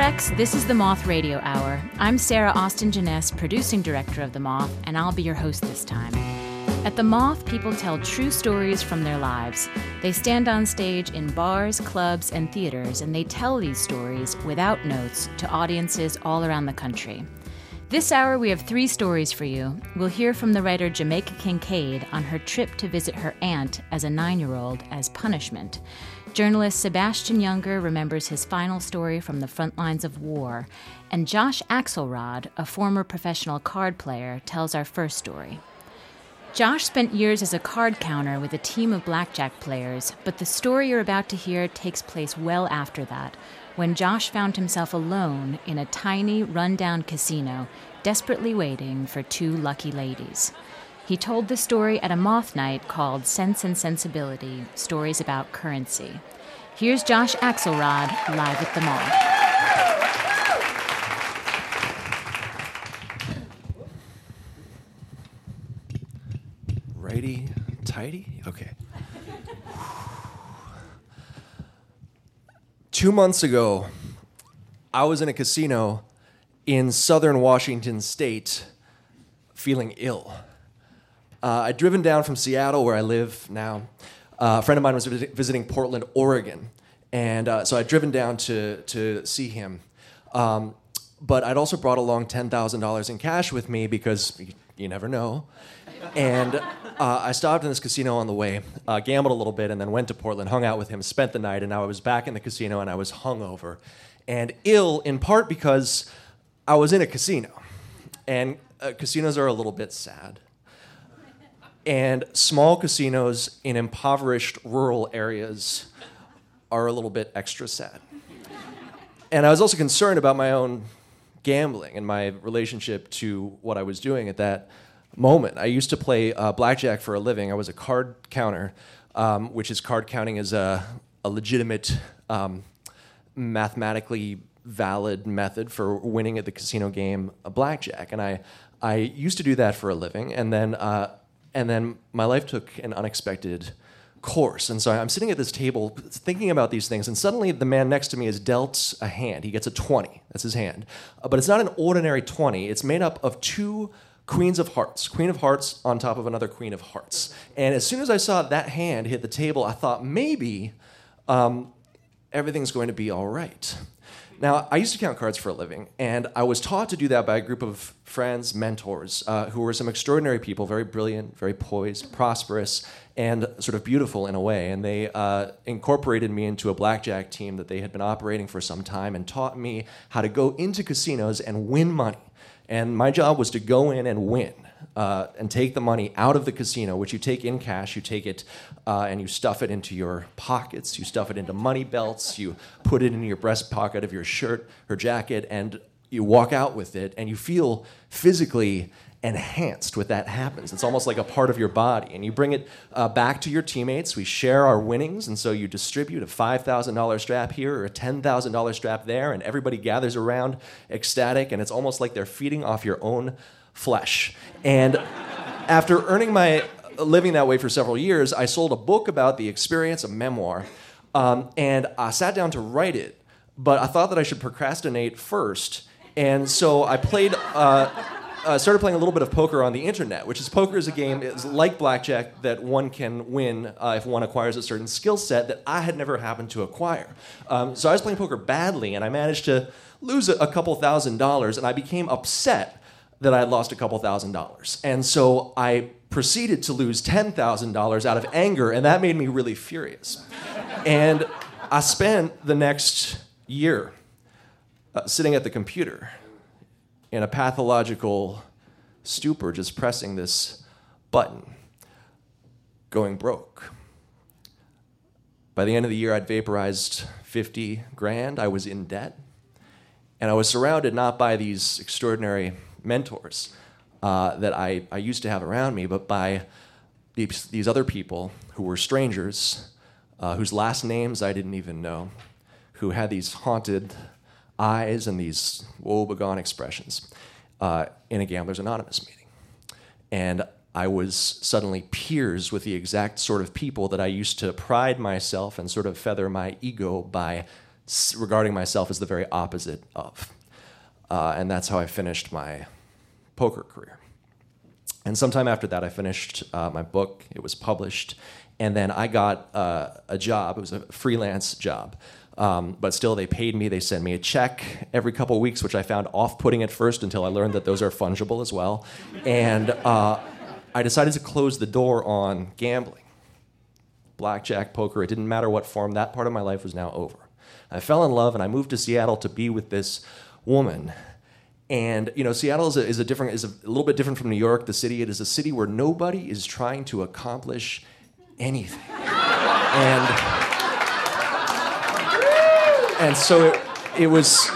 Lex, this is the Moth Radio Hour. I'm Sarah Austin Jeunesse, producing director of The Moth, and I'll be your host this time. At The Moth, people tell true stories from their lives. They stand on stage in bars, clubs, and theaters, and they tell these stories without notes to audiences all around the country. This hour, we have 3 stories for you. We'll hear from the writer Jamaica Kincaid on her trip to visit her aunt as a 9-year-old as punishment. Journalist Sebastian Younger remembers his final story from the front lines of war. And Josh Axelrod, a former professional card player, tells our first story. Josh spent years as a card counter with a team of blackjack players, but the story you're about to hear takes place well after that, when Josh found himself alone in a tiny, run-down casino, desperately waiting for 2 lucky ladies. He told the story at a Moth night called Sense and Sensibility, Stories About Currency. Here's Josh Axelrod, live at the Moth. Righty, tighty? Okay. 2 months ago, I was in a casino in southern Washington state feeling ill. I'd driven down from Seattle, where I live now. A friend of mine was visiting Portland, Oregon, and so I'd driven down to see him. But I'd also brought along $10,000 in cash with me because you never know. And I stopped in this casino on the way, gambled a little bit, and then went to Portland, hung out with him, spent the night, and now I was back in the casino, and I was hungover and ill, in part because I was in a casino. And casinos are a little bit sad. And small casinos in impoverished rural areas are a little bit extra sad. And I was also concerned about my own gambling and my relationship to what I was doing at that moment. I used to play blackjack for a living. I was a card counter, which is card counting is a legitimate, mathematically valid method for winning at the casino game blackjack. And I used to do that for a living, and then my life took an unexpected course. And so I'm sitting at this table thinking about these things, and suddenly the man next to me is dealt a hand. He gets a 20. That's his hand. But it's not an ordinary 20. It's made up of 2 queens of hearts. Queen of hearts on top of another queen of hearts. And as soon as I saw that hand hit the table, I thought maybe everything's going to be all right. Now, I used to count cards for a living, and I was taught to do that by a group of friends, mentors, who were some extraordinary people, very brilliant, very poised, prosperous, and sort of beautiful in a way. And they incorporated me into a blackjack team that they had been operating for some time and taught me how to go into casinos and win money. And my job was to go in and win. And take the money out of the casino, which you take in cash, you take it and you stuff it into your pockets, you stuff it into money belts, you put it in your breast pocket of your shirt or jacket, and you walk out with it, and you feel physically enhanced when that happens. It's almost like a part of your body, and you bring it back to your teammates. We share our winnings, and so you distribute a $5,000 strap here or a $10,000 strap there, and everybody gathers around ecstatic, and it's almost like they're feeding off your own flesh. And after earning my living that way for several years, I sold a book about the experience, a memoir, and I sat down to write it, but I thought that I should procrastinate first, and so I started playing a little bit of poker on the internet, which is poker is a game is like blackjack that one can win if one acquires a certain skill set that I had never happened to acquire. So I was playing poker badly, and I managed to lose a couple $1,000s, and I became upset that I had lost a couple $1,000s. And so I proceeded to lose $10,000 out of anger, and that made me really furious. And I spent the next year sitting at the computer in a pathological stupor, just pressing this button, going broke. By the end of the year, I'd vaporized 50 grand. I was in debt. And I was surrounded not by these extraordinary mentors that I used to have around me, but by these other people who were strangers, whose last names I didn't even know, who had these haunted eyes and these woebegone expressions in a Gamblers Anonymous meeting. And I was suddenly peers with the exact sort of people that I used to pride myself and sort of feather my ego by regarding myself as the very opposite of. And that's how I finished my poker career. And sometime after that, I finished my book. It was published. And then I got a job. It was a freelance job. But still, they paid me. They sent me a check every couple of weeks, which I found off-putting at first until I learned that those are fungible as well. And I decided to close the door on gambling. Blackjack, poker, it didn't matter what form. That part of my life was now over. I fell in love, and I moved to Seattle to be with this woman. And Seattle is a little bit different from New York, the city. It is a city where nobody is trying to accomplish anything. And so it was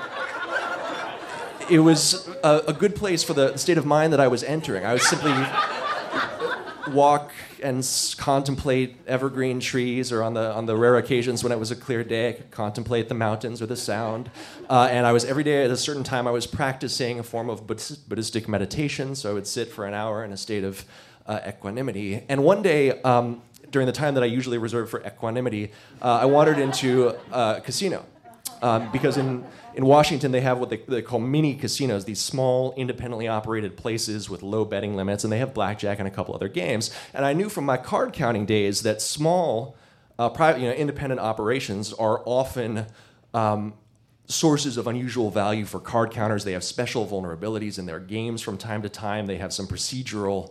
a good place for the state of mind that I was entering. I would simply walk and contemplate evergreen trees, or on the rare occasions when it was a clear day, I could contemplate the mountains or the sound. And I was every day at a certain time, I was practicing a form of Buddhistic meditation. So I would sit for an hour in a state of equanimity. And one day, during the time that I usually reserve for equanimity, I wandered into a casino. Because in Washington, they have what they call mini casinos, these small, independently operated places with low betting limits, and they have blackjack and a couple other games. And I knew from my card counting days that small, private, independent operations are often sources of unusual value for card counters. They have special vulnerabilities in their games from time to time. They have some procedural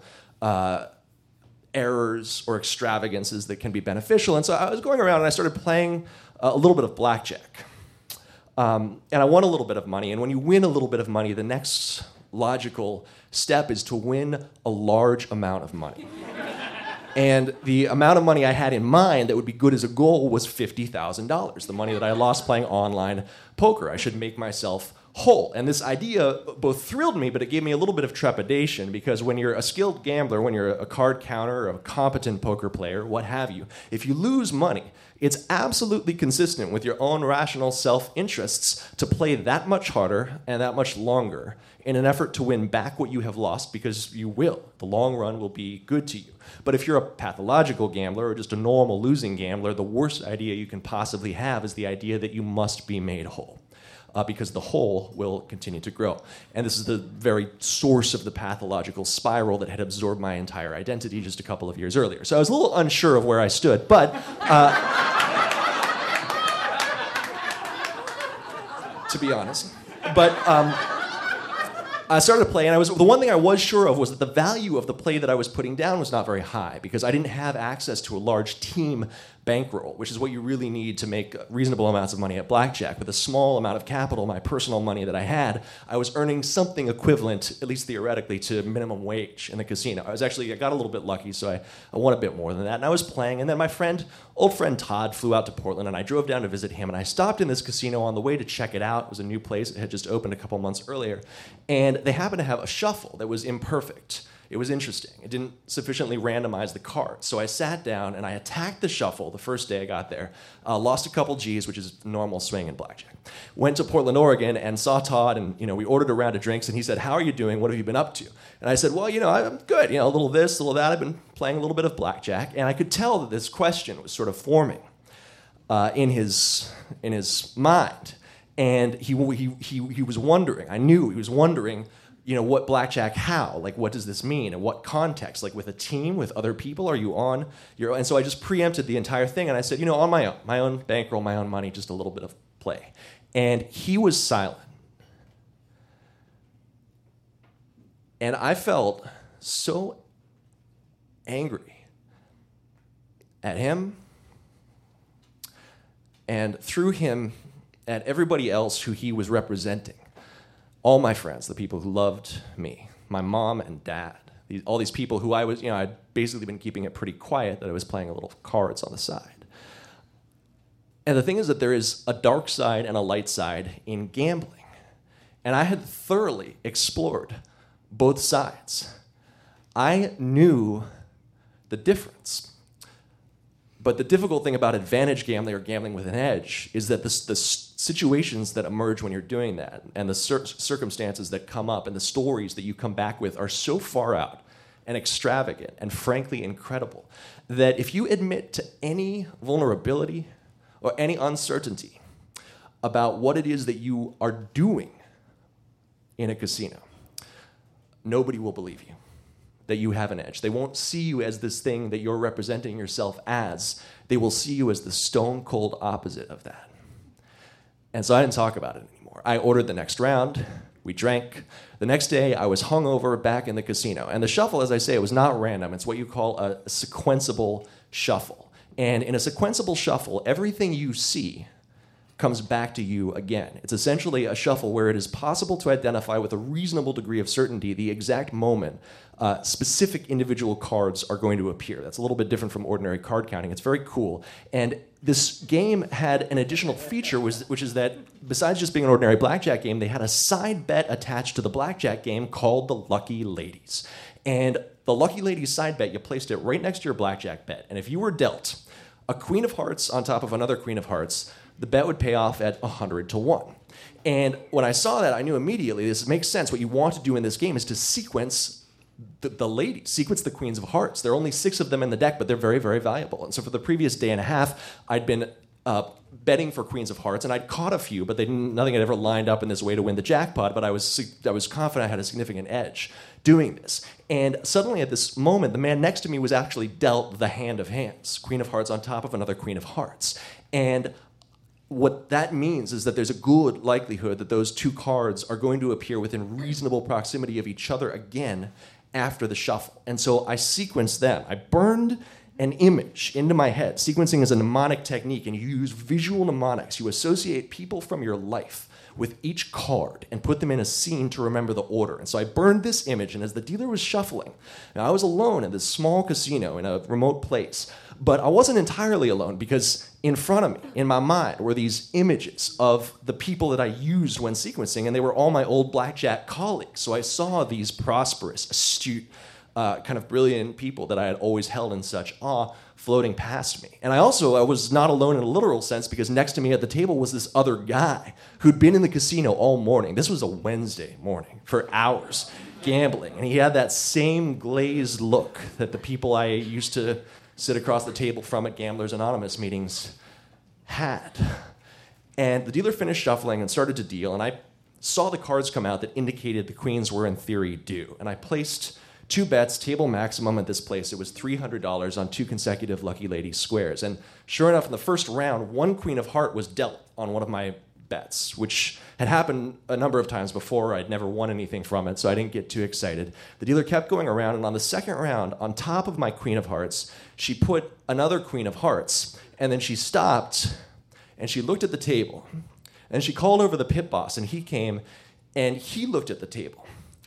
errors or extravagances that can be beneficial. And so I was going around and I started playing a little bit of blackjack. And I won a little bit of money. And when you win a little bit of money, the next logical step is to win a large amount of money. And the amount of money I had in mind that would be good as a goal was $50,000, the money that I lost playing online poker. I should make myself whole. And this idea both thrilled me, but it gave me a little bit of trepidation, because when you're a skilled gambler, when you're a card counter or a competent poker player, what have you, if you lose money, it's absolutely consistent with your own rational self-interests to play that much harder and that much longer in an effort to win back what you have lost, because you will. The long run will be good to you. But if you're a pathological gambler or just a normal losing gambler, the worst idea you can possibly have is the idea that you must be made whole. Because the whole will continue to grow. And this is the very source of the pathological spiral that had absorbed my entire identity just a couple of years earlier. So I was a little unsure of where I stood, but to be honest. But I started to play, and the one thing I was sure of was that the value of the play that I was putting down was not very high, because I didn't have access to a large team bankroll, which is what you really need to make reasonable amounts of money at blackjack. With a small amount of capital, my personal money that I had, I was earning something equivalent, at least theoretically, to minimum wage in the casino. I got a little bit lucky, so I won a bit more than that. And I was playing, and then my old friend Todd flew out to Portland, and I drove down to visit him, and I stopped in this casino on the way to check it out. It was a new place. It had just opened a couple months earlier. And they happened to have a shuffle that was imperfect. It was interesting. It didn't sufficiently randomize the cards. So I sat down and I attacked the shuffle the first day I got there. Lost a couple G's, which is normal swing in blackjack. Went to Portland, Oregon, and saw Todd, and we ordered a round of drinks, and he said, "How are you doing? What have you been up to?" And I said, "Well, I'm good. A little this, a little that. I've been playing a little bit of blackjack." And I could tell that this question was sort of forming in his mind. And he was wondering. I knew he was wondering, what blackjack, how? Like, what does this mean? In what context? Like, with a team, with other people? Are you on your own? And so I just preempted the entire thing, and I said, on my own bankroll, my own money, just a little bit of play. And he was silent. And I felt so angry at him, and through him, at everybody else who he was representing. All my friends, the people who loved me, my mom and dad, all these people who I'd basically been keeping it pretty quiet, that I was playing a little cards on the side. And the thing is that there is a dark side and a light side in gambling. And I had thoroughly explored both sides. I knew the difference. But the difficult thing about advantage gambling or gambling with an edge is that the situations that emerge when you're doing that, and the circumstances that come up, and the stories that you come back with are so far out and extravagant and frankly incredible that if you admit to any vulnerability or any uncertainty, about what it is that you are doing in a casino, nobody will believe you that you have an edge. They won't see you as this thing that you're representing yourself as. They will see you as the stone cold opposite of that. And so I didn't talk about it anymore. I ordered the next round. We drank. The next day, I was hungover back in the casino. And the shuffle, as I say, it was not random. It's what you call a sequenceable shuffle. And in a sequenceable shuffle, everything you see comes back to you again. It's essentially a shuffle where it is possible to identify with a reasonable degree of certainty the exact moment specific individual cards are going to appear. That's a little bit different from ordinary card counting. It's very cool. And this game had an additional feature, which is that besides just being an ordinary blackjack game, they had a side bet attached to the blackjack game called the Lucky Ladies. And the Lucky Ladies side bet, you placed it right next to your blackjack bet. And if you were dealt a queen of hearts on top of another queen of hearts, the bet would pay off at 100 to 1. And when I saw that, I knew immediately this makes sense. What you want to do in this game is to sequence the ladies, sequence the queens of hearts. There are only 6 of them in the deck, but they're very, very valuable. And so for the previous day and a half, I'd been betting for queens of hearts, and I'd caught a few, but nothing had ever lined up in this way to win the jackpot, but I was confident I had a significant edge doing this. And suddenly at this moment, the man next to me was actually dealt the hand of hands, queen of hearts on top of another queen of hearts. And what that means is that there's a good likelihood that those 2 cards are going to appear within reasonable proximity of each other again after the shuffle. And so I sequenced them. I burned an image into my head. Sequencing is a mnemonic technique, and you use visual mnemonics. You associate people from your life with each card and put them in a scene to remember the order. And so I burned this image, and as the dealer was shuffling, now I was alone in this small casino in a remote place, but I wasn't entirely alone because in front of me, in my mind, were these images of the people that I used when sequencing, and they were all my old blackjack colleagues. So I saw these prosperous, astute, kind of brilliant people that I had always held in such awe floating past me. And I was not alone in a literal sense because next to me at the table was this other guy who'd been in the casino all morning. This was a Wednesday morning for hours gambling. And he had that same glazed look that the people I used to sit across the table from at Gamblers Anonymous meetings had. And the dealer finished shuffling and started to deal, and I saw the cards come out that indicated the queens were in theory due. And I placed 2 bets, table maximum at this place. It was $300 on 2 consecutive Lucky Lady squares. And sure enough, in the first round, 1 queen of heart was dealt on one of my bets, which had happened a number of times before. I'd never won anything from it, so I didn't get too excited. The dealer kept going around, and on the second round, on top of my queen of hearts, she put another queen of hearts, and then she stopped, and she looked at the table, and she called over the pit boss, and he came, and he looked at the table.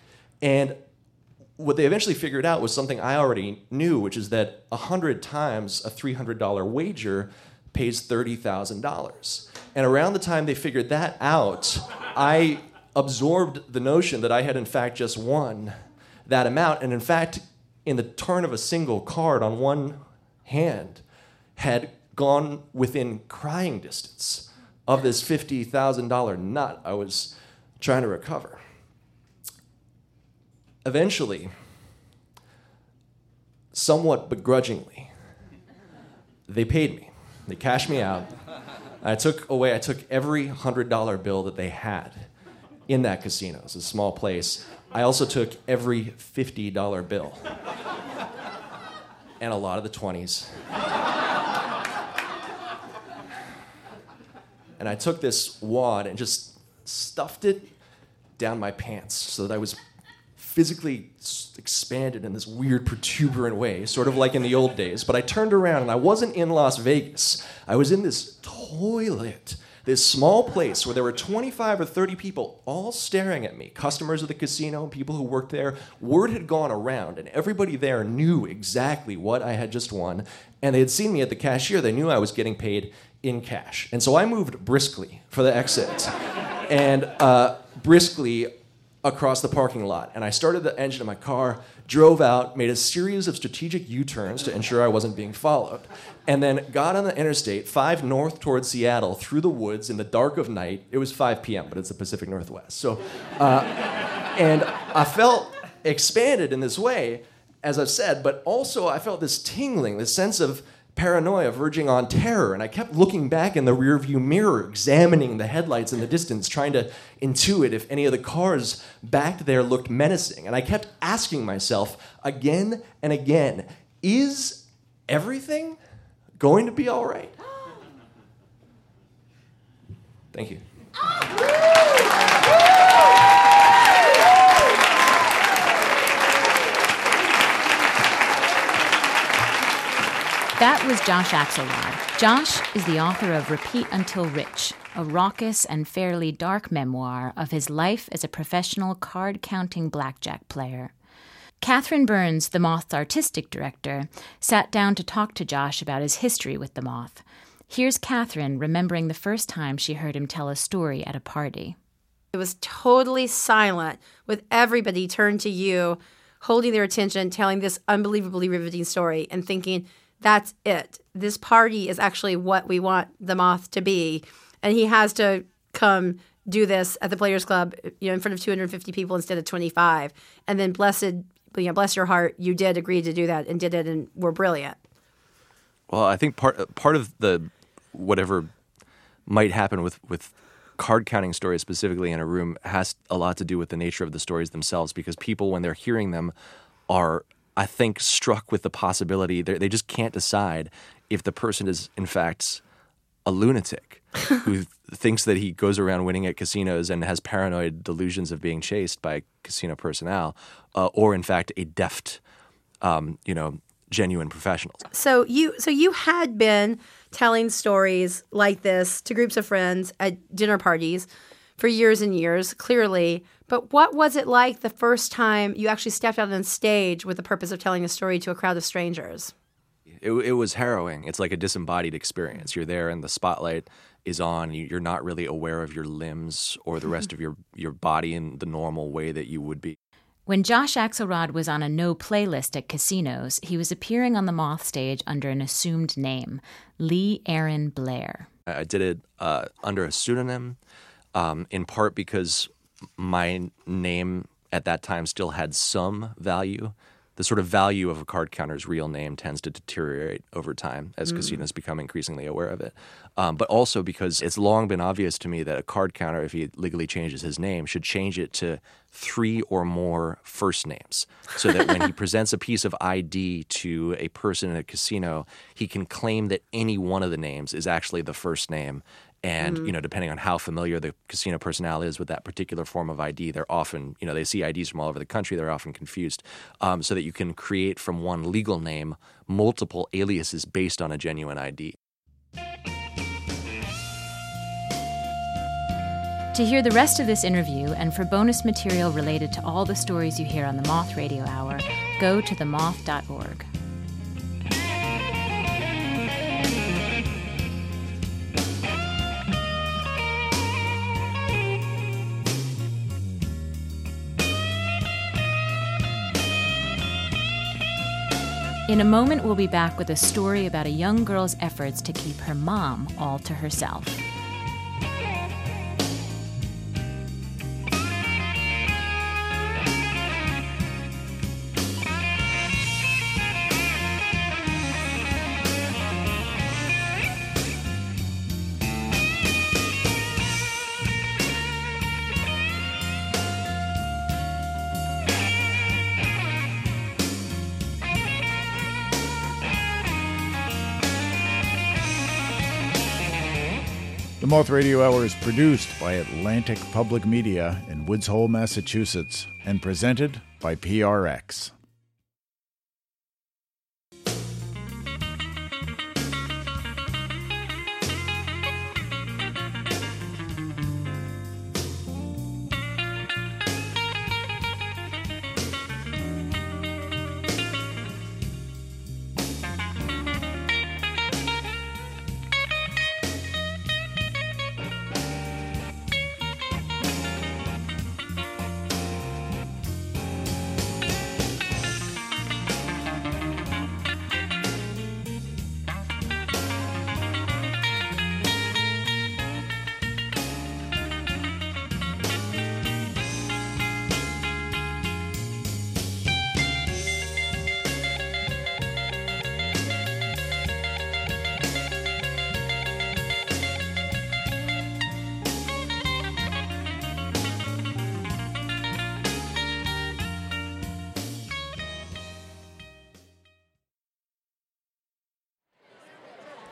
And what they eventually figured out was something I already knew, which is that 100 times a $300 wager pays $30,000. And around the time they figured that out, I absorbed the notion that I had in fact just won that amount. And in fact, in the turn of a single card on one hand, had gone within crying distance of this $50,000 nut I was trying to recover. Eventually, somewhat begrudgingly, they paid me. They cashed me out. I took every $100 bill that they had in that casino. It's a small place. I also took every $50 bill and a lot of the 20s. And I took this wad and just stuffed it down my pants so that I was physically expanded in this weird protuberant way, sort of like in the old days. But I turned around and I wasn't in Las Vegas. I was in this toilet, this small place where there were 25 or 30 people all staring at me, customers of the casino, people who worked there. Word had gone around, and everybody there knew exactly what I had just won. And they had seen me at the cashier. They knew I was getting paid in cash. And so I moved briskly for the exit. And briskly across the parking lot, and I started the engine of my car, drove out, made a series of strategic U-turns to ensure I wasn't being followed, and then got on the interstate 5 north towards Seattle through the woods in the dark of night. It was 5 p.m., but it's the Pacific Northwest. So, and I felt expanded in this way, as I've said, but also I felt this tingling, this sense of paranoia verging on terror. And I kept looking back in the rearview mirror, examining the headlights in the distance, trying to intuit if any of the cars back there looked menacing. And I kept asking myself again and again, is everything going to be all right? Thank you. That was Josh Axelrod. Josh is the author of Repeat Until Rich, a raucous and fairly dark memoir of his life as a professional card-counting blackjack player. Catherine Burns, the Moth's artistic director, sat down to talk to Josh about his history with the Moth. Here's Catherine remembering the first time she heard him tell a story at a party. It was totally silent, with everybody turned to you, holding their attention, telling this unbelievably riveting story, and thinking, that's it. This party is actually what we want the Moth to be. And he has to come do this at the Players Club, in front of 250 people instead of 25. And then bless your heart, you did agree to do that and did it and were brilliant. Well, I think part of the whatever might happen with card counting stories specifically in a room has a lot to do with the nature of the stories themselves, because people, when they're hearing them, are, I think, struck with the possibility. They just can't decide if the person is, in fact, a lunatic who thinks that he goes around winning at casinos and has paranoid delusions of being chased by casino personnel, or, in fact, a deft, genuine professional. So you had been telling stories like this to groups of friends at dinner parties for years and years, clearly. But what was it like the first time you actually stepped out on stage with the purpose of telling a story to a crowd of strangers? It was harrowing. It's like a disembodied experience. You're there and the spotlight is on. You're not really aware of your limbs or the rest of your body in the normal way that you would be. When Josh Axelrod was on a no playlist at casinos, he was appearing on the Moth stage under an assumed name, Lee Aaron Blair. I did it under a pseudonym, in part because my name at that time still had some value. The sort of value of a card counter's real name tends to deteriorate over time as casinos become increasingly aware of it. But also because it's long been obvious to me that a card counter, if he legally changes his name, should change it to 3 or more first names, so that when he presents a piece of ID to a person in a casino, he can claim that any one of the names is actually the first name. And, depending on how familiar the casino personnel is with that particular form of ID, they're often, they see IDs from all over the country, they're often confused, so that you can create from one legal name multiple aliases based on a genuine ID. To hear the rest of this interview and for bonus material related to all the stories you hear on the Moth Radio Hour, go to themoth.org. In a moment, we'll be back with a story about a young girl's efforts to keep her mom all to herself. The Moth Radio Hour is produced by Atlantic Public Media in Woods Hole, Massachusetts, and presented by PRX.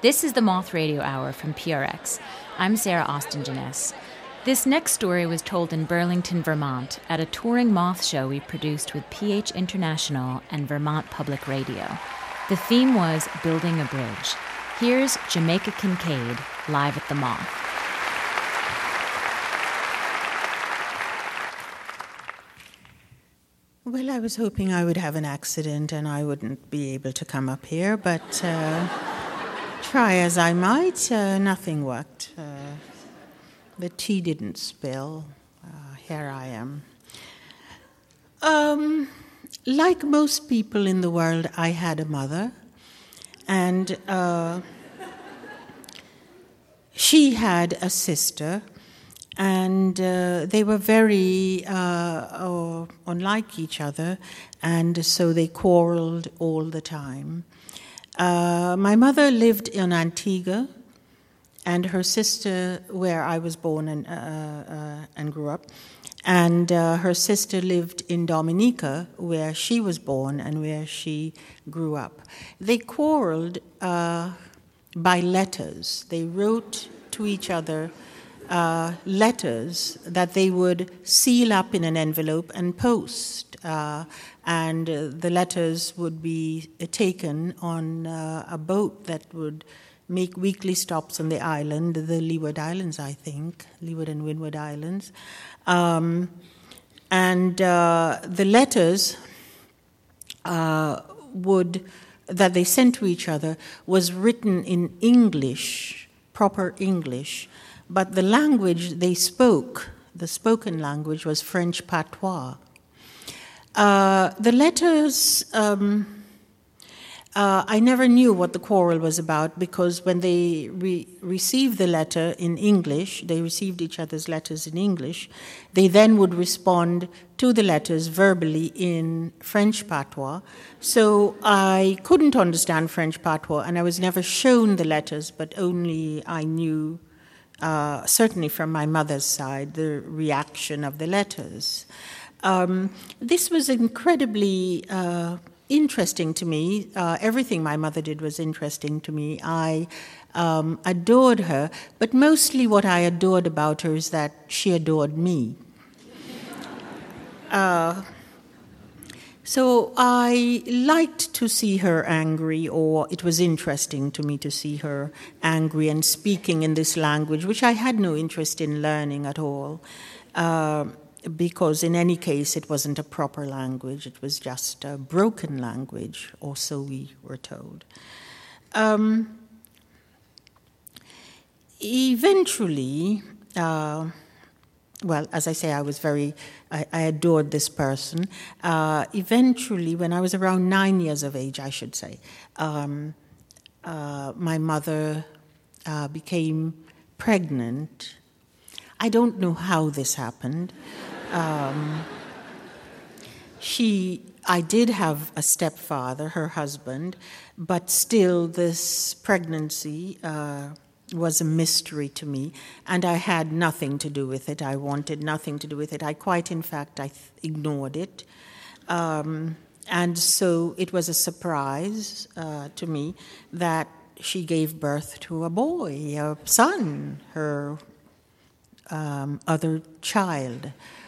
This is the Moth Radio Hour from PRX. I'm Sarah Austin Jeunesse. This next story was told in Burlington, Vermont, at a touring Moth show we produced with PH International and Vermont Public Radio. The theme was Building a Bridge. Here's Jamaica Kincaid, live at the Moth. Well, I was hoping I would have an accident and I wouldn't be able to come up here, but try as I might, nothing worked. The tea didn't spill. Here I am. Like most people in the world, I had a mother, and she had a sister, and they were very unlike each other, and so they quarreled all the time. My mother lived in Antigua, and her sister, where I was born and grew up, and her sister lived in Dominica, where she was born and where she grew up. They quarreled by letters. They wrote to each other letters that they would seal up in an envelope and post. And the letters would be taken on a boat that would make weekly stops on the island, the Leeward Islands, I think, Leeward and Windward Islands. And the letters that they sent to each other was written in English, proper English, but the language they spoke, the spoken language, was French patois. The letters, I never knew what the quarrel was about, because when they received the letter in English, they received each other's letters in English, they then would respond to the letters verbally in French patois. So I couldn't understand French patois, and I was never shown the letters, but only I knew, certainly from my mother's side, the reaction of the letters. This was incredibly interesting to me. Everything my mother did was interesting to me. I adored her, but mostly what I adored about her is that she adored me. So I liked to see her angry, or it was interesting to me to see her angry and speaking in this language, which I had no interest in learning at all. Because in any case, it wasn't a proper language. It was just a broken language, or so we were told. Eventually, well, as I say, I adored this person. Eventually, when I was around 9 years of age, I should say, my mother became pregnant. I don't know how this happened. I did have a stepfather, her husband, but still this pregnancy was a mystery to me, and I had nothing to do with it. I wanted nothing to do with it. I ignored it. And so it was a surprise to me that she gave birth to a boy, a son, her other child.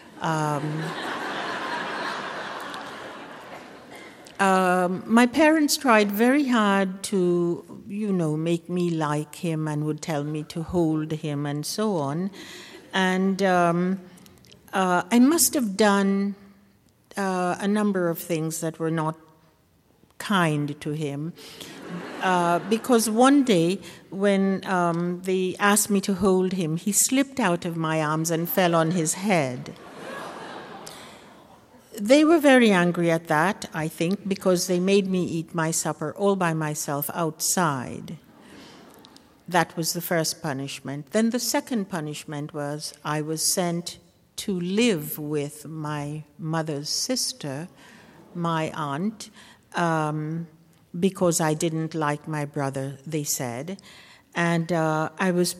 My parents tried very hard to, make me like him, and would tell me to hold him and so on. And I must have done a number of things that were not kind to him. Because one day, when they asked me to hold him, he slipped out of my arms and fell on his head. They were very angry at that, I think, because they made me eat my supper all by myself outside. That was the first punishment. Then the second punishment was I was sent to live with my mother's sister, my aunt, because I didn't like my brother, they said. And I was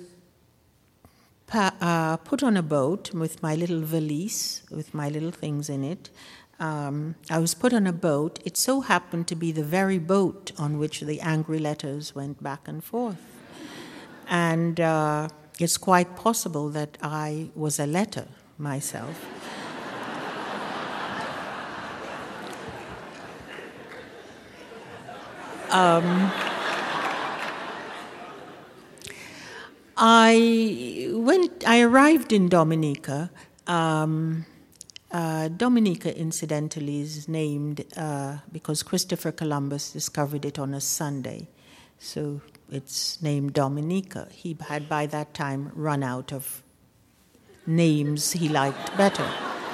put on a boat with my little valise, with my little things in it, I was put on a boat. It so happened to be the very boat on which the angry letters went back and forth. And it's quite possible that I was a letter myself. I arrived in Dominica. Dominica, incidentally, is named because Christopher Columbus discovered it on a Sunday. So it's named Dominica. He had by that time run out of names he liked better.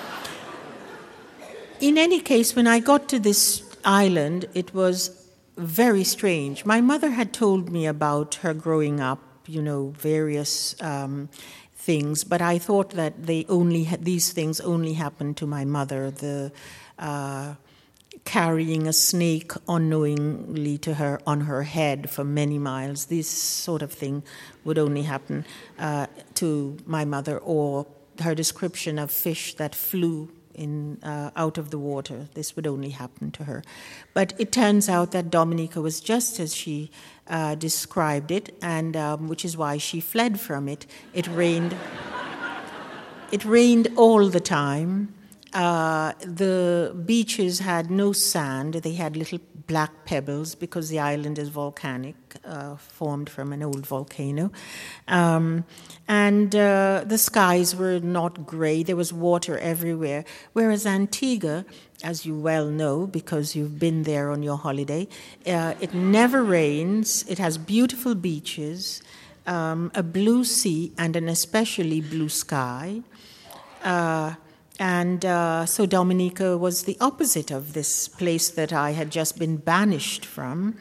In any case, when I got to this island, it was very strange. My mother had told me about her growing up, various things, but I thought that these things only happened to my mother. The carrying a snake unknowingly to her on her head for many miles, this sort of thing would only happen to my mother, or her description of fish that flew out of the water. This would only happen to her. But it turns out that Dominica was just as she described it, and which is why she fled from it. It rained all the time. The beaches had no sand. They had little black pebbles because the island is volcanic, formed from an old volcano. And the skies were not gray. There was water everywhere. Whereas Antigua, as you well know because you've been there on your holiday, it never rains. It has beautiful beaches, a blue sea, and an especially blue sky. And so Dominica was the opposite of this place that I had just been banished from.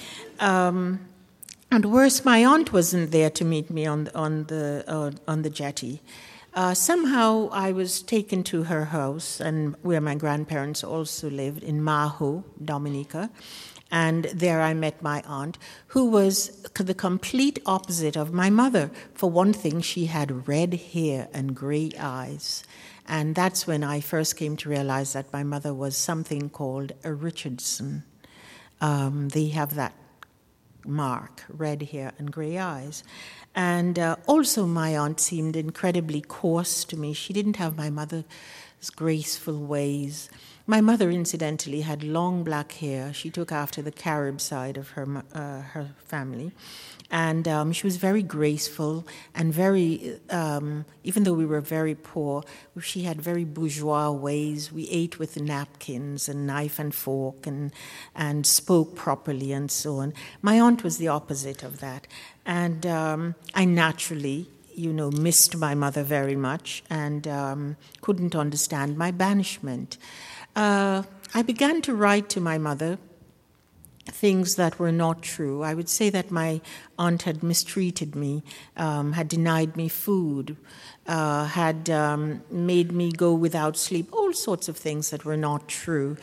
And worse, my aunt wasn't there to meet me on the jetty. Somehow I was taken to her house, and where my grandparents also lived, in Maho, Dominica. And there I met my aunt, who was the complete opposite of my mother. For one thing, she had red hair and gray eyes. And that's when I first came to realize that my mother was something called a Richardson. They have that mark, red hair and gray eyes. And also my aunt seemed incredibly coarse to me. She didn't have my mother's graceful ways. My mother, incidentally, had long black hair. She took after the Carib side of her family. And she was very graceful and very, even though we were very poor, she had very bourgeois ways. We ate with napkins and knife and fork and spoke properly and so on. My aunt was the opposite of that. And I naturally, missed my mother very much and couldn't understand my banishment. I began to write to my mother things that were not true. I would say that my aunt had mistreated me, had denied me food, had made me go without sleep, all sorts of things that were not true.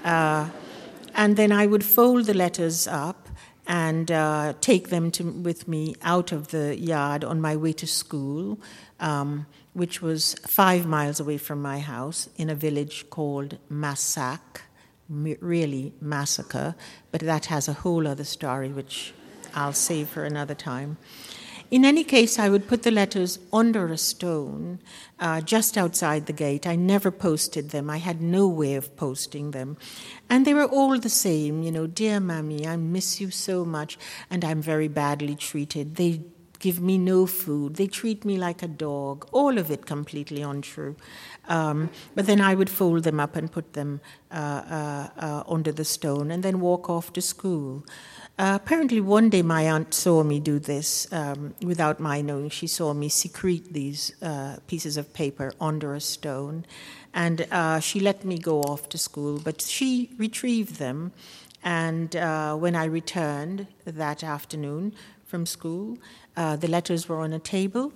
And then I would fold the letters up and take them with me out of the yard on my way to school, which was 5 miles away from my house in a village called Massac. Really massacre, but that has a whole other story which I'll save for another time. In any case, I would put the letters under a stone just outside the gate. I never posted them. I had no way of posting them. And they were all the same, dear Mammy, I miss you so much, and I'm very badly treated. They give me no food. They treat me like a dog. All of it completely untrue. But then I would fold them up and put them under the stone and then walk off to school. Apparently one day my aunt saw me do this without my knowing. She saw me secrete these pieces of paper under a stone, and she let me go off to school, but she retrieved them. And when I returned that afternoon from school, the letters were on a table,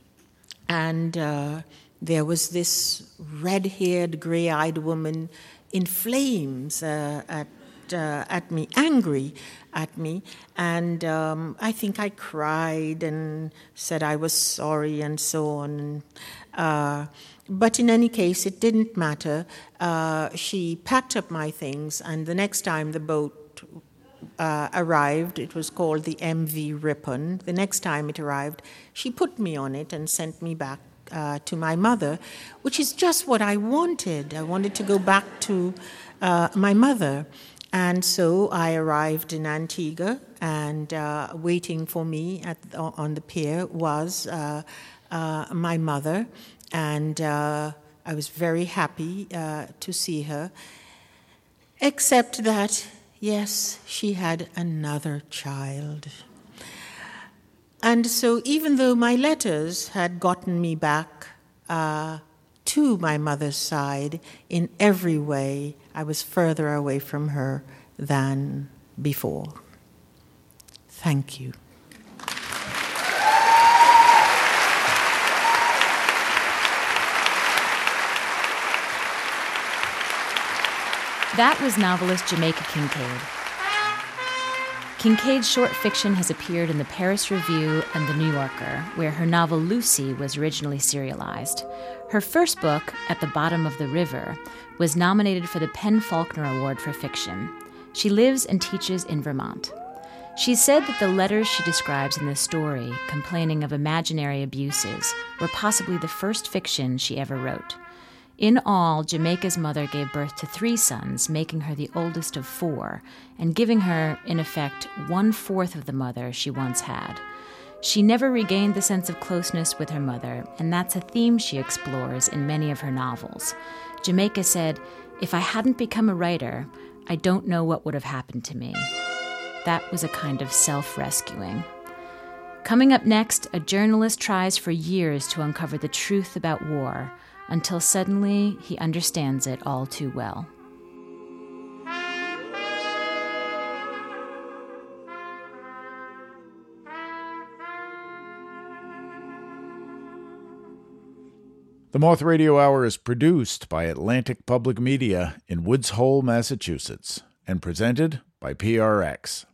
and there was this red-haired, gray-eyed woman in flames at me, angry at me, and I think I cried and said I was sorry and so on. But in any case, it didn't matter. She packed up my things, and the next time the boat arrived, it was called the MV Ripon. The next time it arrived, she put me on it and sent me back to my mother, which is just what I wanted. I wanted to go back to my mother. And so I arrived in Antigua, and waiting for me on the pier was my mother. And I was very happy to see her, except that, yes, she had another child. And so even though my letters had gotten me back to my mother's side in every way, I was further away from her than before. Thank you. That was novelist Jamaica Kincaid. Kincaid's short fiction has appeared in the Paris Review and the New Yorker, where her novel Lucy was originally serialized. Her first book, At the Bottom of the River, was nominated for the PEN/Faulkner Award for Fiction. She lives and teaches in Vermont. She said that the letters she describes in this story, complaining of imaginary abuses, were possibly the first fiction she ever wrote. In all, Jamaica's mother gave birth to 3 sons, making her the oldest of 4, and giving her, in effect, 1/4 of the mother she once had. She never regained the sense of closeness with her mother, and that's a theme she explores in many of her novels. Jamaica said, "If I hadn't become a writer, I don't know what would have happened to me." That was a kind of self-rescuing. Coming up next, a journalist tries for years to uncover the truth about war, until suddenly he understands it all too well. The Moth Radio Hour is produced by Atlantic Public Media in Woods Hole, Massachusetts, and presented by PRX.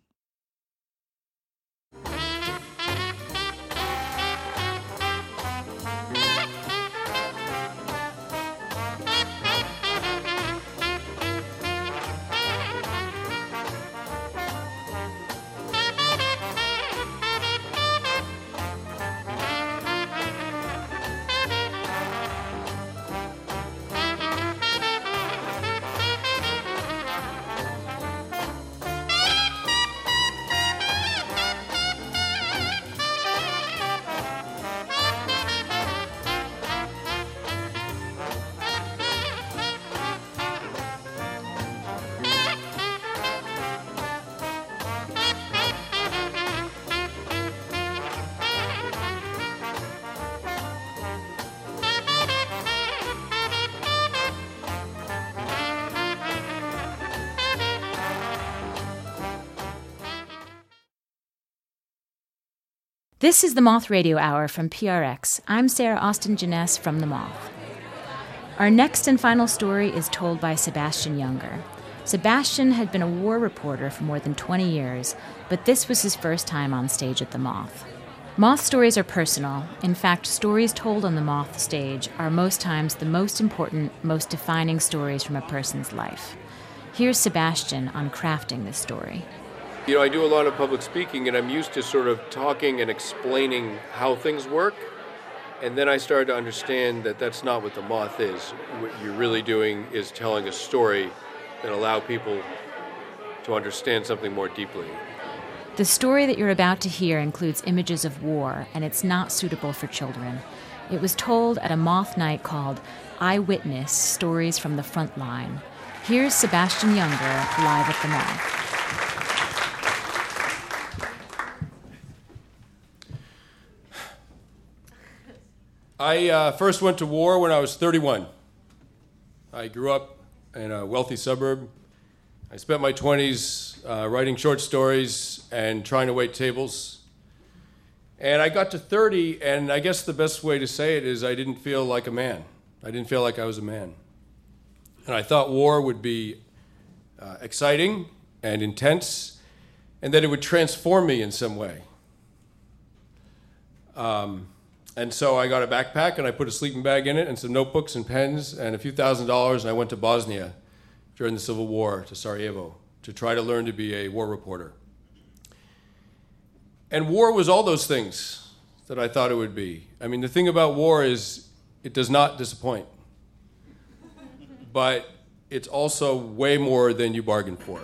This is the Moth Radio Hour from PRX. I'm Sarah Austin Jeunesse from The Moth. Our next and final story is told by Sebastian Junger. Sebastian had been a war reporter for more than 20 years, but this was his first time on stage at The Moth. Moth stories are personal. In fact, stories told on the Moth stage are most times the most important, most defining stories from a person's life. Here's Sebastian on crafting this story. You know, I do a lot of public speaking, and I'm used to sort of talking and explaining how things work. And then I started to understand that that's not what The Moth is. What you're really doing is telling a story that allows people to understand something more deeply. The story that you're about to hear includes images of war, and it's not suitable for children. It was told at a Moth night called Eyewitness Stories from the Front Line. Here's Sebastian Junger live at The Moth. I first went to war when I was 31. I grew up in a wealthy suburb. I spent my 20s writing short stories and trying to wait tables. And I got to 30, and I guess the best way to say it is I didn't feel like a man. I didn't feel like I was a man. And I thought war would be exciting and intense, and that it would transform me in some way. And so I got a backpack and I put a sleeping bag in it and some notebooks and pens and a few $1,000s, and I went to Bosnia during the Civil War to Sarajevo to try to learn to be a war reporter. And war was all those things that I thought it would be. I mean, the thing about war is it does not disappoint. But it's also way more than you bargained for.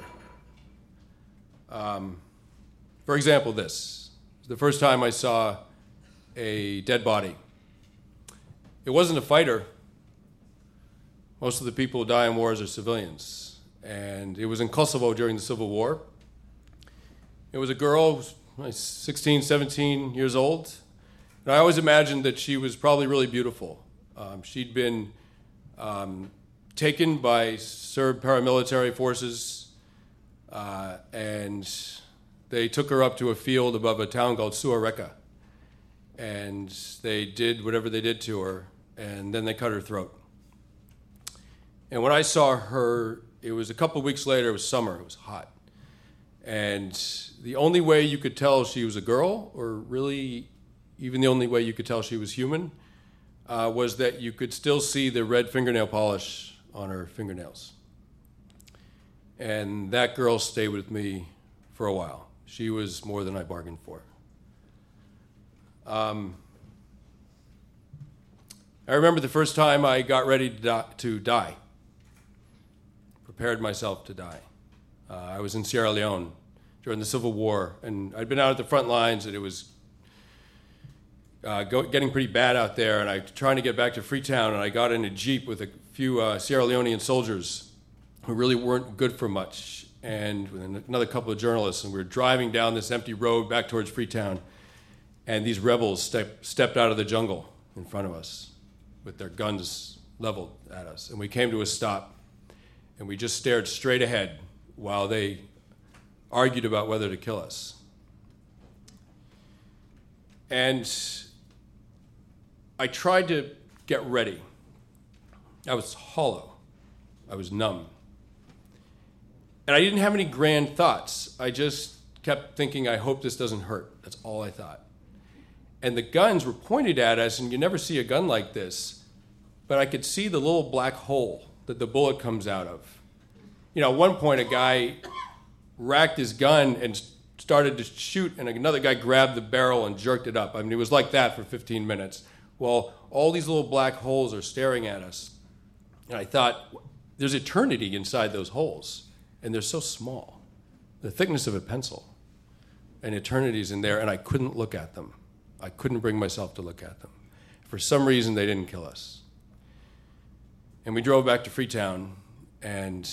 For example, this. The first time I saw a dead body. It wasn't a fighter. Most of the people who die in wars are civilians. And it was in Kosovo during the Civil War. It was a girl, 16, 17 years old. And I always imagined that she was probably really beautiful. She'd been taken by Serb paramilitary forces, and they took her up to a field above a town called Suareka. And they did whatever they did to her, and then they cut her throat. And when I saw her, it was a couple of weeks later, it was summer, it was hot. And the only way you could tell she was a girl, or really even the only way you could tell she was human, was that you could still see the red fingernail polish on her fingernails. And that girl stayed with me for a while. She was more than I bargained for. I remember the first time I got ready to die, prepared myself to die. I was in Sierra Leone during the Civil War, and I'd been out at the front lines, and it was getting pretty bad out there, and I was trying to get back to Freetown, and I got in a Jeep with a few Sierra Leonean soldiers who really weren't good for much, and with another couple of journalists, and we were driving down this empty road back towards Freetown, and these rebels stepped out of the jungle in front of us with their guns leveled at us. And we came to a stop, and we just stared straight ahead while they argued about whether to kill us. And I tried to get ready. I was hollow. I was numb. And I didn't have any grand thoughts. I just kept thinking, I hope this doesn't hurt. That's all I thought. And the guns were pointed at us, and you never see a gun like this, but I could see the little black hole that the bullet comes out of. You know, at one point, a guy racked his gun and started to shoot, and another guy grabbed the barrel and jerked it up. I mean, it was like that for 15 minutes. Well, all these little black holes are staring at us. And I thought, there's eternity inside those holes, and they're so small. The thickness of a pencil, and eternity's in there, and I couldn't look at them. I couldn't bring myself to look at them. For some reason, they didn't kill us. And we drove back to Freetown, and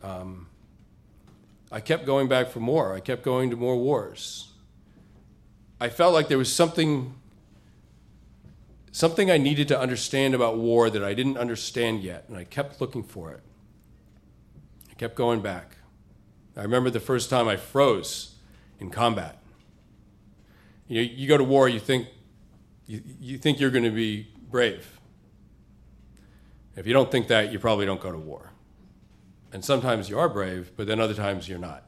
I kept going back for more. I kept going to more wars. I felt like there was something I needed to understand about war that I didn't understand yet, and I kept looking for it. I kept going back. I remember the first time I froze in combat. You know, you go to war, you think you're going to be brave. If you don't think that, you probably don't go to war. And sometimes you are brave, but then other times you're not.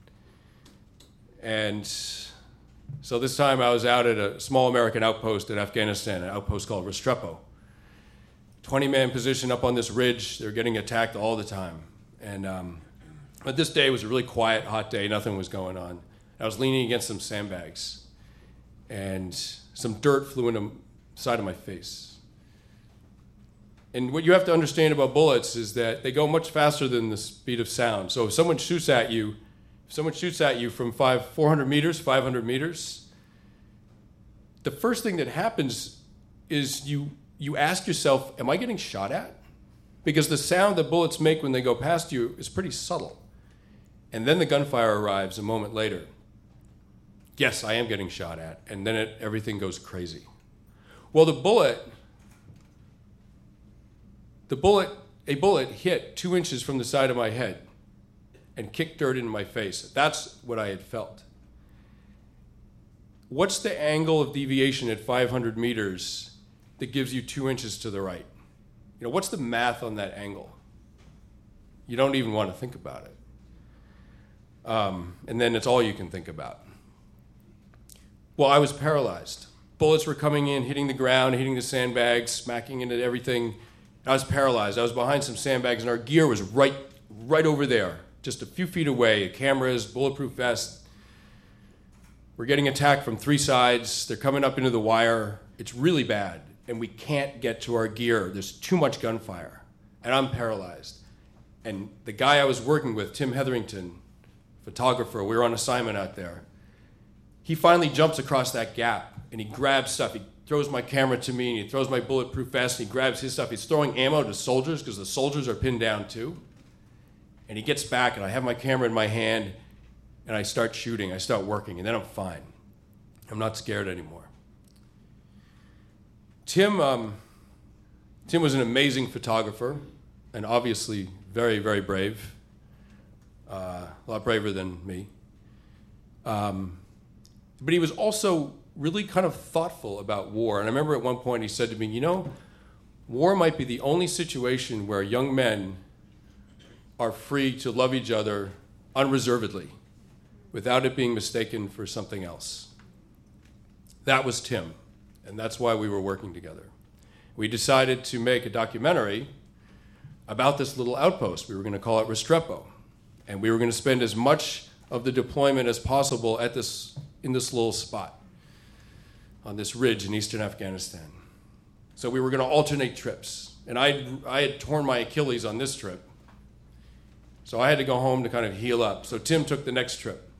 And so this time I was out at a small American outpost in Afghanistan, an outpost called Restrepo. 20-man position up on this ridge. They're getting attacked all the time. And but this day was a really quiet, hot day. Nothing was going on. I was leaning against some sandbags, and some dirt flew into the side of my face. And what you have to understand about bullets is that they go much faster than the speed of sound. So if someone shoots at you from 400 meters, 500 meters, the first thing that happens is you ask yourself, am I getting shot at? Because the sound that bullets make when they go past you is pretty subtle. And then the gunfire arrives a moment later. Yes, I am getting shot at. And then everything goes crazy. Well, a bullet hit 2 inches from the side of my head and kicked dirt into my face. That's what I had felt. What's the angle of deviation at 500 meters that gives you 2 inches to the right? You know, what's the math on that angle? You don't even want to think about it. And then it's all you can think about. Well, I was paralyzed. bullets were coming in, hitting the ground, hitting the sandbags, smacking into everything. I was paralyzed. I was behind some sandbags, and our gear was right over there, just a few feet away. Cameras, bulletproof vests. We're getting attacked from 3 sides. They're coming up into the wire. It's really bad, and we can't get to our gear. There's too much gunfire, and I'm paralyzed. And the guy I was working with, Tim Hetherington, photographer, we were on assignment out there, he finally jumps across that gap, and he grabs stuff. He throws my camera to me, and he throws my bulletproof vest, and he grabs his stuff. He's throwing ammo to soldiers because the soldiers are pinned down too. And he gets back, and I have my camera in my hand, and I start shooting. I start working, and then I'm fine. I'm not scared anymore. Tim was an amazing photographer, and obviously very, very brave. A lot braver than me. But he was also really kind of thoughtful about war. And I remember at one point he said to me, war might be the only situation where young men are free to love each other unreservedly without it being mistaken for something else. That was Tim, and that's why we were working together. We decided to make a documentary about this little outpost. We were going to call it Restrepo, and we were going to spend as much of the deployment as possible in this little spot on this ridge in eastern Afghanistan. So we were going to alternate trips. And I had torn my Achilles on this trip. So I had to go home to kind of heal up. So Tim took the next trip.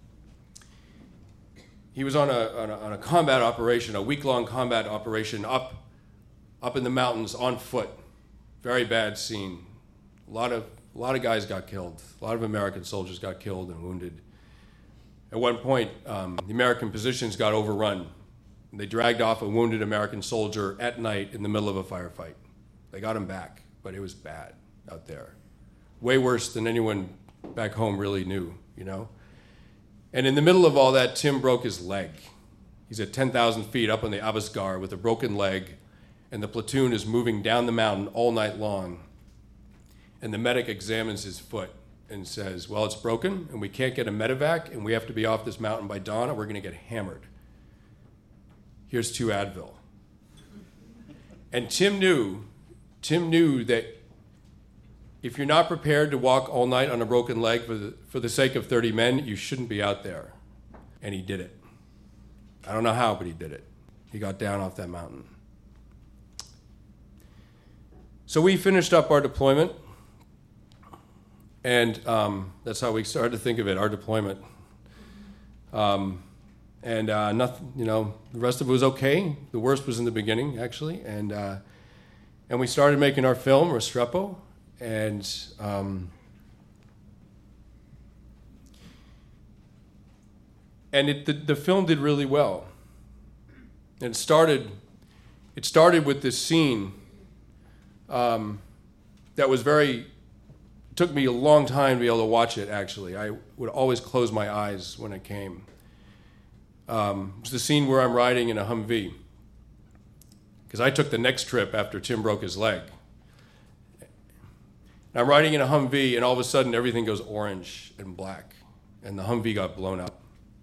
He was on a combat operation, a week-long combat operation up in the mountains on foot. Very bad scene. A lot of guys got killed. A lot of American soldiers got killed and wounded. At one point, the American positions got overrun. They dragged off a wounded American soldier at night in the middle of a firefight. They got him back, but it was bad out there. Way worse than anyone back home really knew, And in the middle of all that, Tim broke his leg. He's at 10,000 feet up on the Abasgar with a broken leg, and the platoon is moving down the mountain all night long. And the medic examines his foot and says, well, it's broken, and we can't get a medevac, and we have to be off this mountain by dawn, or we're going to get hammered. Here's 2 Advil. And Tim knew that if you're not prepared to walk all night on a broken leg for the sake of 30 men, you shouldn't be out there. And he did it. I don't know how, but he did it. He got down off that mountain. So we finished up our deployment, and that's how we started to think of it, our deployment. And nothing, the rest of it was okay. The worst was in the beginning, actually, and we started making our film, Restrepo, and the film did really well. And it started with this scene that was very. It took me a long time to be able to watch it. Actually, I would always close my eyes when it came. It's the scene where I'm riding in a Humvee, because I took the next trip after Tim broke his leg. And I'm riding in a Humvee, and all of a sudden everything goes orange and black, and the Humvee got blown up.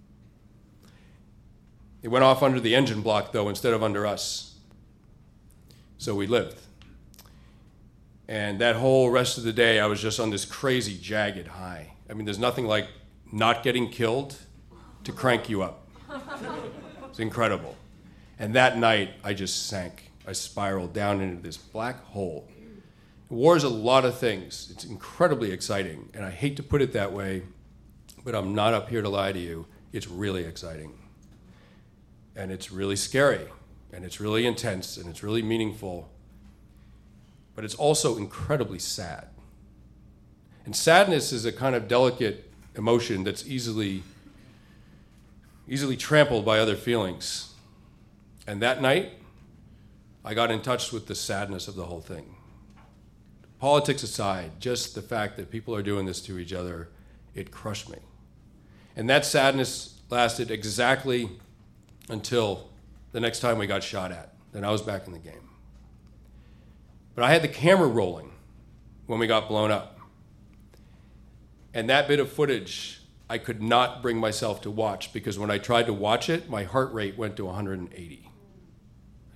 It went off under the engine block, though, instead of under us. So we lived. And that whole rest of the day, I was just on this crazy, jagged high. I mean, there's nothing like not getting killed to crank you up. It's incredible. And that night, I just sank. I spiraled down into this black hole. War is a lot of things. It's incredibly exciting. And I hate to put it that way, but I'm not up here to lie to you. It's really exciting. And it's really scary. And it's really intense. And it's really meaningful. But it's also incredibly sad. And sadness is a kind of delicate emotion that's easily trampled by other feelings. And that night, I got in touch with the sadness of the whole thing. Politics aside, just the fact that people are doing this to each other, it crushed me. And that sadness lasted exactly until the next time we got shot at. Then I was back in the game. But I had the camera rolling when we got blown up. And that bit of footage, I could not bring myself to watch, because when I tried to watch it, my heart rate went to 180.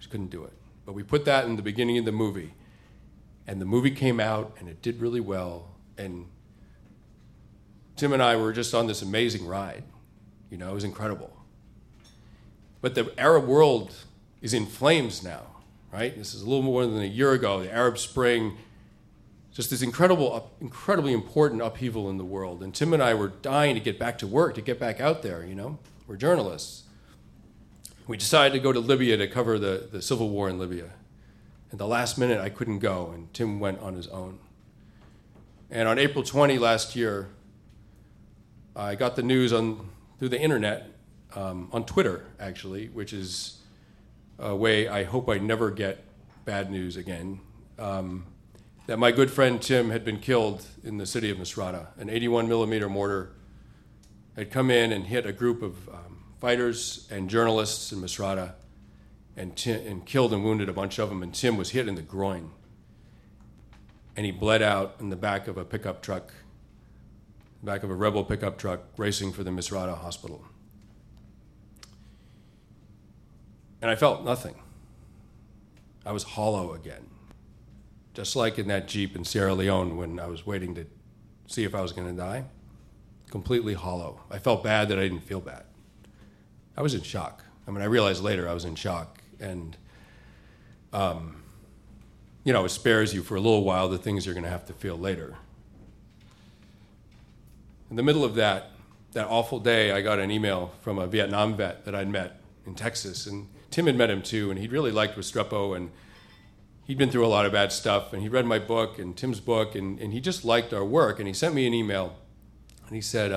Just couldn't do it. But we put that in the beginning of the movie. And the movie came out, and it did really well. And Tim and I were just on this amazing ride. You know, it was incredible. But the Arab world is in flames now, right? This is a little more than a year ago. The Arab Spring, just this incredibly important upheaval in the world. And Tim and I were dying to get back to work, to get back out there, you know? We're journalists. We decided to go to Libya to cover the civil war in Libya. At the last minute, I couldn't go, and Tim went on his own. And on April 20 last year, I got the news through the internet, on Twitter, actually, which is a way I hope I never get bad news again, that my good friend Tim had been killed in the city of Misrata. An 81 millimeter mortar had come in and hit a group of fighters and journalists in Misrata, and killed and wounded a bunch of them, and Tim was hit in the groin. And he bled out in the back of a pickup truck, back of a rebel pickup truck, racing for the Misrata hospital. And I felt nothing. I was hollow again. Just like in that Jeep in Sierra Leone when I was waiting to see if I was going to die. Completely hollow. I felt bad that I didn't feel bad. I was in shock. I mean, I realized later I was in shock. And, you know, it spares you for a little while the things you're going to have to feel later. In the middle of that awful day, I got an email from a Vietnam vet that I'd met in Texas. And Tim had met him too, and he really liked Restrepo, and he'd been through a lot of bad stuff, and he read my book and Tim's book, and he just liked our work. And he sent me an email, and he said,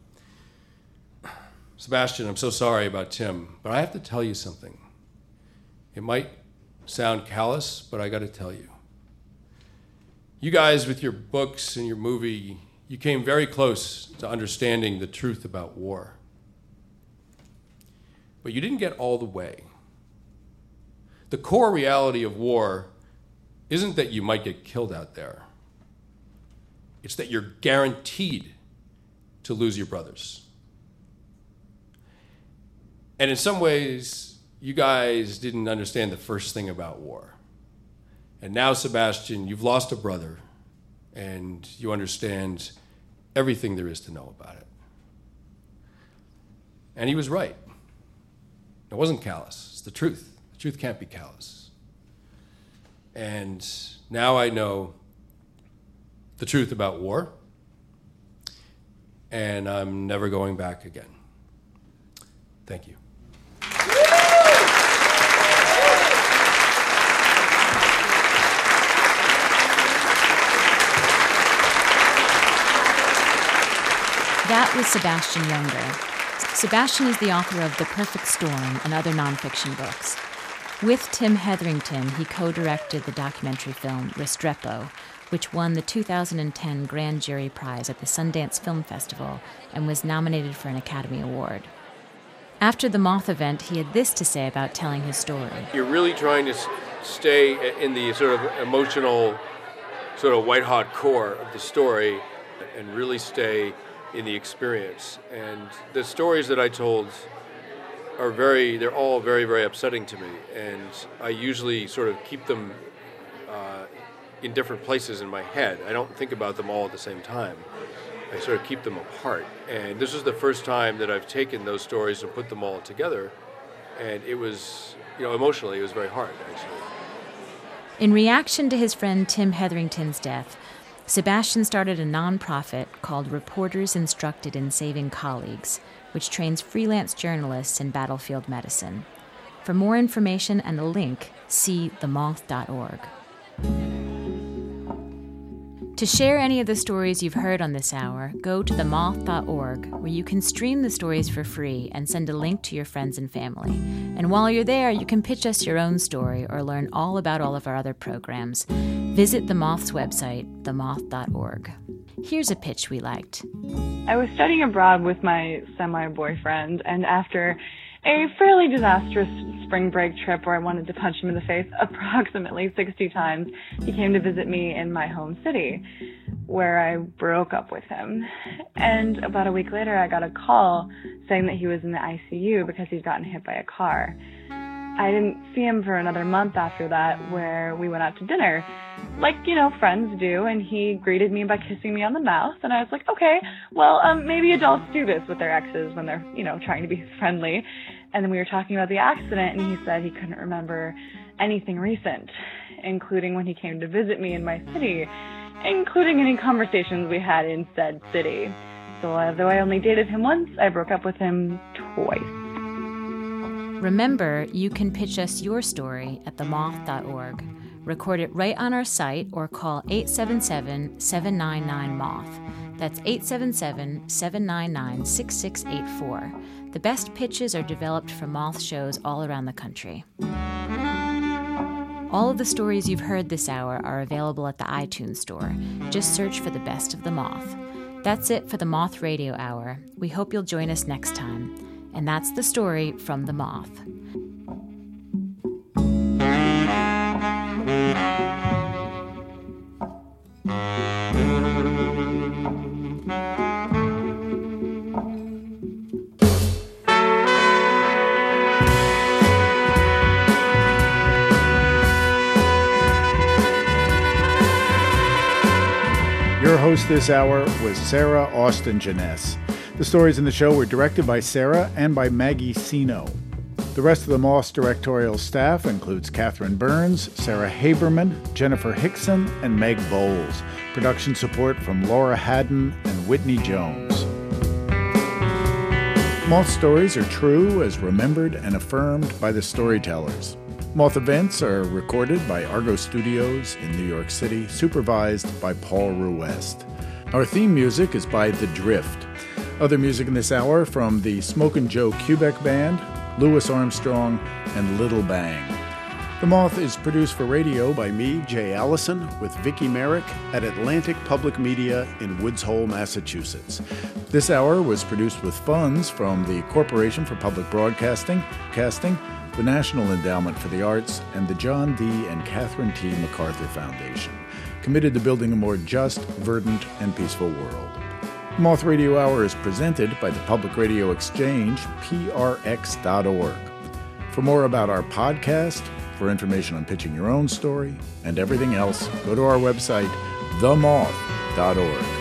Sebastian, I'm so sorry about Tim, but I have to tell you something. It might sound callous, but I got to tell you. You guys, with your books and your movie, you came very close to understanding the truth about war. But you didn't get all the way. The core reality of war isn't that you might get killed out there. It's that you're guaranteed to lose your brothers. And in some ways, you guys didn't understand the first thing about war. And now, Sebastian, you've lost a brother, and you understand everything there is to know about it. And he was right. It wasn't callous. It's the truth. The truth can't be callous. And now I know the truth about war, and I'm never going back again. Thank you. That was Sebastian Junger. Sebastian is the author of The Perfect Storm and other nonfiction books. With Tim Hetherington, he co-directed the documentary film Restrepo, which won the 2010 Grand Jury Prize at the Sundance Film Festival and was nominated for an Academy Award. After the Moth event, he had this to say about telling his story. You're really trying to stay in the sort of emotional, sort of white-hot core of the story and really stay in the experience. And the stories that I told they're all very, very upsetting to me. And I usually sort of keep them in different places in my head. I don't think about them all at the same time. I sort of keep them apart. And this is the first time that I've taken those stories and put them all together. And it was, emotionally, it was very hard, actually. In reaction to his friend Tim Hetherington's death, Sebastian started a nonprofit called Reporters Instructed in Saving Colleagues, which trains freelance journalists in battlefield medicine. For more information and a link, see themoth.org. To share any of the stories you've heard on this hour, go to themoth.org, where you can stream the stories for free and send a link to your friends and family. And while you're there, you can pitch us your own story or learn all about all of our other programs. Visit The Moth's website, themoth.org. Here's a pitch we liked. I was studying abroad with my semi-boyfriend, and after a fairly disastrous spring break trip where I wanted to punch him in the face approximately 60 times, he came to visit me in my home city, where I broke up with him. And about a week later, I got a call saying that he was in the ICU because he'd gotten hit by a car. I didn't see him for another month after that, where we went out to dinner, like, friends do, and he greeted me by kissing me on the mouth, and I was like, okay, well, maybe adults do this with their exes when they're, trying to be friendly. And then we were talking about the accident, and he said he couldn't remember anything recent, including when he came to visit me in my city, including any conversations we had in said city. So although I only dated him once, I broke up with him twice. Remember, you can pitch us your story at themoth.org. Record it right on our site or call 877-799-MOTH. That's 877-799-6684. The best pitches are developed for Moth shows all around the country. All of the stories you've heard this hour are available at the iTunes Store. Just search for The Best of the Moth. That's it for the Moth Radio Hour. We hope you'll join us next time. And that's the story from The Moth. Your host this hour was Sarah Austin Jeunesse. The stories in the show were directed by Sarah and by Maggie Sino. The rest of the Moth's directorial staff includes Catherine Burns, Sarah Haberman, Jennifer Hickson, and Meg Bowles. Production support from Laura Haddon and Whitney Jones. Moth stories are true as remembered and affirmed by the storytellers. Moth events are recorded by Argo Studios in New York City, supervised by Paul Ruest. Our theme music is by The Drift. Other music in this hour from the Smokin' Joe Quebec Band, Louis Armstrong, and Little Bang. The Moth is produced for radio by me, Jay Allison, with Vicki Merrick at Atlantic Public Media in Woods Hole, Massachusetts. This hour was produced with funds from the Corporation for Public Broadcasting, the National Endowment for the Arts, and the John D. and Catherine T. MacArthur Foundation, committed to building a more just, verdant, and peaceful world. Moth Radio Hour is presented by the Public Radio Exchange, prx.org. For more about our podcast, for information on pitching your own story, and everything else, go to our website, themoth.org.